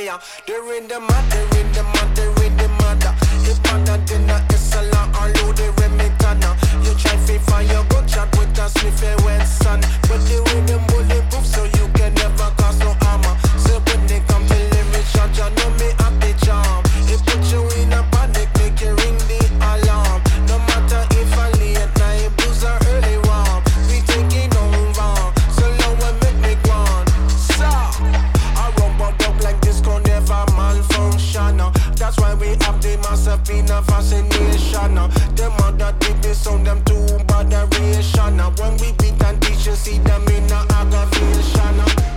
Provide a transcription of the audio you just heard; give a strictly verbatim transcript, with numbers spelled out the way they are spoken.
fire. The rhythm, the rhythm, the rhythm, if not dinner, it's a lot, all the remitana. You try to fire, go chat with a sniffy wet sun. But the rhythm bulletproof, so you can never cause no armor. So when they come to lyrics, shot, you know me have the charm. It put you in a panic, make you ring the alarm. No matter if I late night, blues are early warm. We taking over, so long we make me go on. So, I run but up like this, can never malfunction. That's why we have the massive in a fascination. Them other did the sound, them too bad a ration. When we beat and teach, you see them in a aggravation.